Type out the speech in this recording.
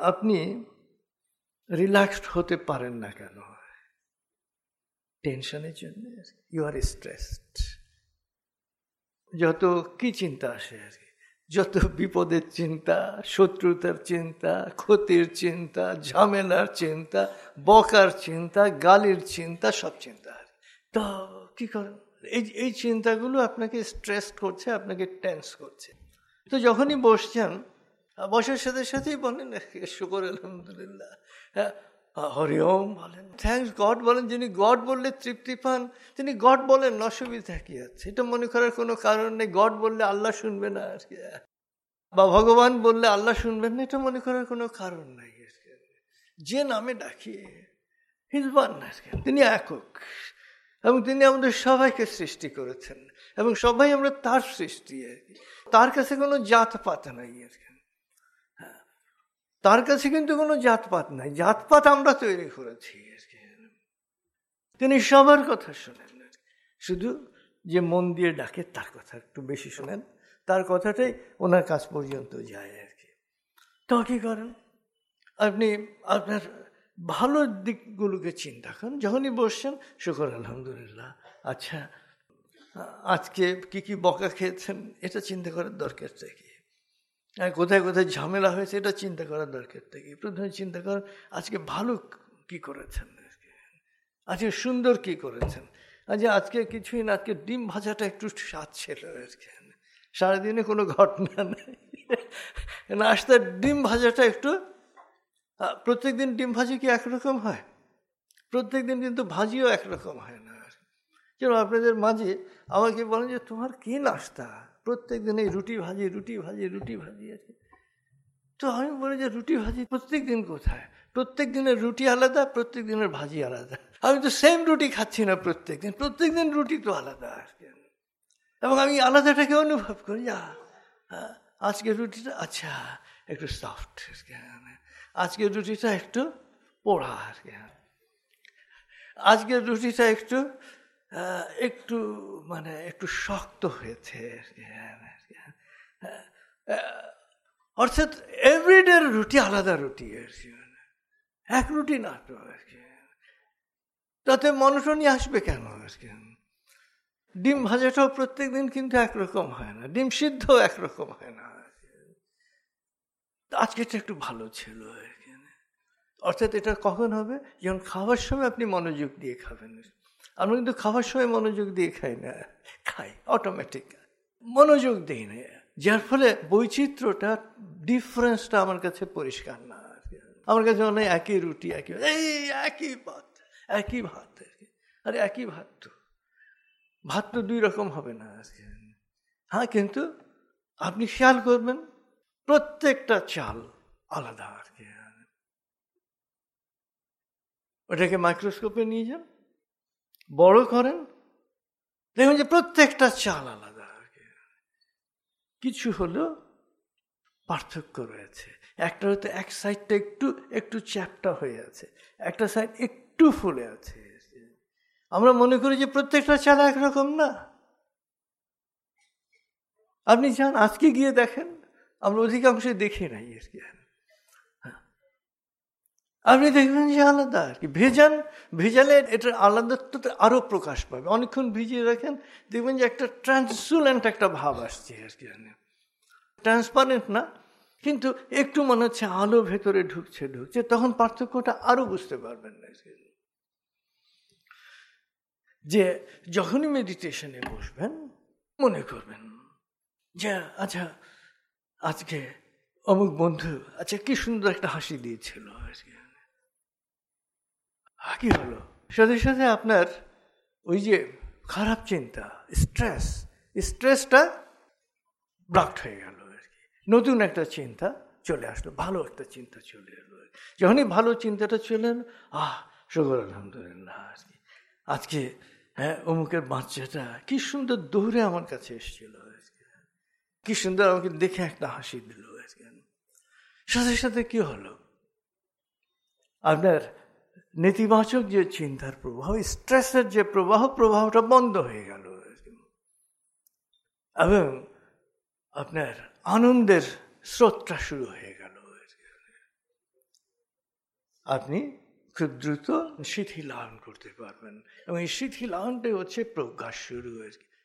আপনি রিল্যাক্সড হতে পারেন না কেন? টেনশনের জন্য। You are stressed. যত কি চিন্তা আসে আর কি, যত বিপদের চিন্তা, শত্রুতার চিন্তা, ক্ষতির চিন্তা, ঝামেলার চিন্তা, বকার চিন্তা, গালির চিন্তা, সব চিন্তা। তো কি করেন? এই চিন্তাগুলো আপনাকে স্ট্রেস করছে, আপনাকে টেন্স করছে। তো যখনই বসছেন, বসার সাথে সাথেই বলেন শুকর আলহামদুলিল্লাহ, হরি ওম বলেন, থ্যাঙ্কস গড বলেন। যিনি গড বললে তৃপ্তি পান তিনি গড বলেন, অসুবিধা কি আছে? এটা মনে করার কোনো কারণ নেই। গড বললে আল্লাহ শুনবে না আর কি, বা ভগবান বললে আল্লাহ শুনবেন না, এটা মনে করার কোনো কারণ নাই। যে নামে ডাকি হিজবান, তিনি একক এবং তিনি আমাদের সবাইকে সৃষ্টি করেছেন এবং সবাই আমরা তার সৃষ্টি আর কি। তার কাছে কোনো জাতপাত নাই আর কি। তার কাছে কিন্তু কোনো জাতপাত নাই, জাতপাত আমরা তৈরি করেছি আর কি। তিনি সবার কথা শোনেন, শুধু যে মন দিয়ে ডাকে তার কথা একটু বেশি শোনেন, তার কথাটাই ওনার কাছ পর্যন্ত যায় আর কি। তো কি করেন? আপনি আপনার ভালো দিকগুলোকে চিন্তা করেন। যখনই বসছেন শুকর আলহামদুলিল্লাহ, আচ্ছা আজকে কি কি বকা খেয়েছেন এটা চিন্তা করার দরকারটা কি, কোথায় কোথায় ঝামেলা হয়েছে এটা চিন্তা করার দরকারটা কি। প্রথমে চিন্তা করেন আজকে ভালো কি করেছেন, আজকে সুন্দর কি করেছেন। আজকে কিছুই না, আজকে ডিম ভাজাটা একটু স্বাদ ছিল আর কি, সারাদিনে কোনো ঘটনা নেই, নাস্তার ডিম ভাজাটা একটু। প্রত্যেক দিন ডিম ভাজি কি একরকম হয়? প্রত্যেক দিন কিন্তু ভাজিও একরকম হয় না। যেন আপনাদের মাঝে আমাকে বলেন যে তোমার কি নাস্তা, প্রত্যেক দিন এই রুটি ভাজি রুটি ভাজি রুটি ভাজি আছে। তো আমি বলি যে রুটি ভাজি প্রত্যেক দিন কোথায়? প্রত্যেক দিনের রুটি আলাদা, প্রত্যেক দিনের ভাজি আলাদা। আমি তো সেম রুটি খাচ্ছি না প্রত্যেক দিন, প্রত্যেক দিন রুটি তো আলাদা আর কি। এবং আমি আলাদাটাকে অনুভব করি, আজকের রুটিটা আচ্ছা একটু সফট, আজকের রুটিটা একটু পোড়া আর কি, আজকের রুটিটা একটু একটু মানে একটু শক্ত হয়েছে আর কি। অর্থাৎ এভরিডে রুটি আলাদা রুটি আর কি, এক রুটি না তো আর কি। তাতে মনোটনি আসবে কেন আর কি? ডিম ভাজাটাও প্রত্যেক দিন কিন্তু একরকম হয় না, ডিম সিদ্ধ একরকম হয় না। আজকেটা একটু ভালো ছিল আর কি। অর্থাৎ এটা কখন হবে? যখন খাওয়ার সময় আপনি মনোযোগ দিয়ে খাবেন। আমরা কিন্তু খাওয়ার সময় মনোযোগ দিয়ে খাই না, খাই অটোমেটিক, মনোযোগ দিই না, যার ফলে বৈচিত্র্যটা, ডিফারেন্সটা আমার কাছে পরিষ্কার না আর কি। আমার কাছে মনে হয় একই রুটি একই, এই একই ভাত, একই ভাত আর কি। আরে একই ভাত তো, ভাত তো দুই রকম হবে না আজকে। হ্যাঁ, কিন্তু আপনি খেয়াল করবেন প্রত্যেকটা চাল আলাদা আর কি। ওটাকে মাইক্রোস্কোপে নিয়ে যান, বড় করেন, দেখবেন যে প্রত্যেকটা চাল আলাদা আর কি। কিছু হলো পার্থক্য রয়েছে। একটা হয়তো এক সাইডটা একটু একটু চ্যাপ্টা হয়ে আছে, একটা সাইড একটু ফুলে আছে। আমরা মনে করি যে প্রত্যেকটা চাল একরকম না। আপনি যান আজকে গিয়ে দেখেন, আমরা অধিকাংশই দেখি নাই আর কি। আপনি দেখবেন যে আলাদা আর কি। ভেজালে এটার আলাদাত্বটা আরো প্রকাশ পাবে। অনেকক্ষণ ভিজিয়ে রাখেন, দেখবেন যে একটা ট্রান্সলুসেন্ট একটা ভাব আসছে আর কি। ট্রান্সপারেন্ট না, কিন্তু একটু মনে হচ্ছে আলো ভেতরে ঢুকছে, তখন পার্থক্যটা আরো বুঝতে পারবেন না। যে যখনই মেডিটেশনে বসবেন মনে করবেন যে আচ্ছা আজকে অমুক বন্ধু আচ্ছা কি সুন্দর একটা হাসি দিয়েছিল, কি হলো? সাথে সাথে আপনার ওই যে খারাপ চিন্তা, স্ট্রেসটা ব্লকড হয়ে গেল আর কি। নতুন একটা চিন্তা চলে আসলো, ভালো একটা চিন্তা চলে এলো। যখনই ভালো চিন্তাটা চলে এলো, শুকর আলহামদুলিল্লাহ আর কি। আজকে অমুকের বাচ্চাটা কি সুন্দর দৌড়ে আমার কাছে এসেছিল, কি সুন্দর আমাকে দেখে একটা হাসি দিল। সাথে সাথে কি হলো? আপনার নেতিবাচক যে চিন্তার প্রবাহ, স্ট্রেসের যে প্রবাহটা বন্ধ হয়ে গেল এবং আপনার আনন্দের স্রোতটা শুরু হয়ে গেল। আপনি খুব দ্রুত শিথিলায়ন করতে পারবেন। এবং এই শিথিলায়নটাই হচ্ছে প্রজ্ঞার শুরু আর কি।